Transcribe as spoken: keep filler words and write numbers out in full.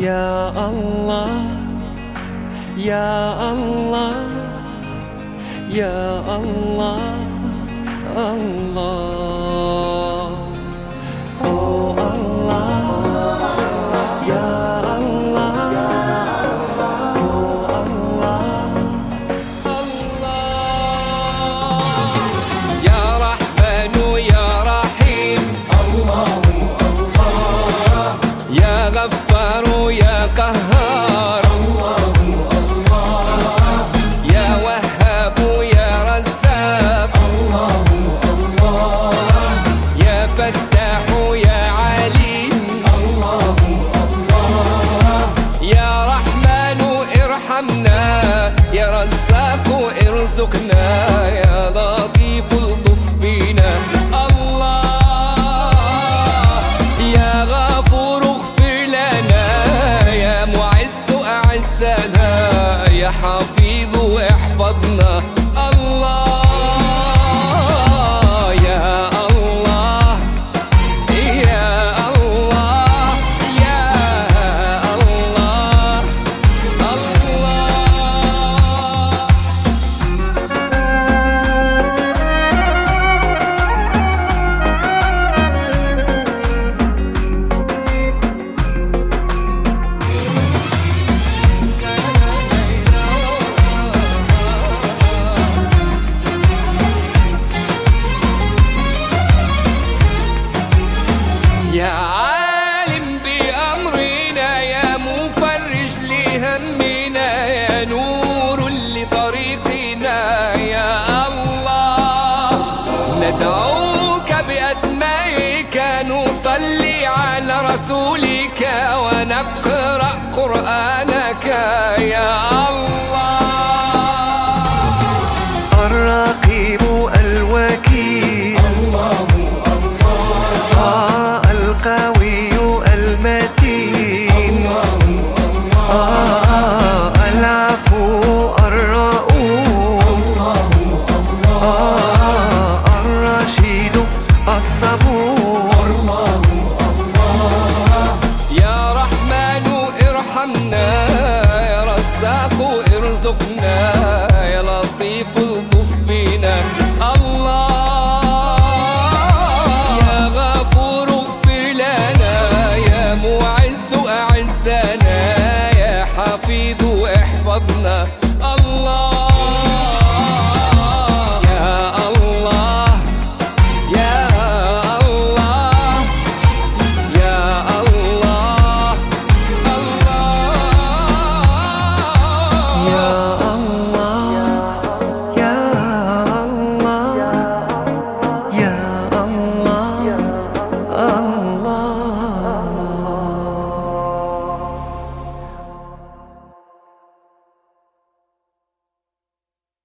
يا الله يا الله يا الله الله oh Allah يا الله oh Allah الله يا رحمن يا رحيم الله الله يا غفار يا قهار الله الله يا وهاب يا رزاق الله الله يا فتاح يا عليم الله الله يا رحمن ارحمنا يا رزاق ارزقنا يا لطيف الطف بنا الله يا غفور اغفر لنا يا معز اعزنا يا حفيظ احفظنا الله يا الله يا الله يا الله الله يا عالم بأمرنا يا مفرج لهمنا يا نور لطريقنا يا الله ندعوك بأسمائك نصلي على رسولك ونقرأ قرآنك يا الله الرقيب الوكيل الله القوي المتين آه العفو الرؤوف آه الرشيد الصبور يا رحمن ارحمنا يا رزاق ارزقنا يا لطيف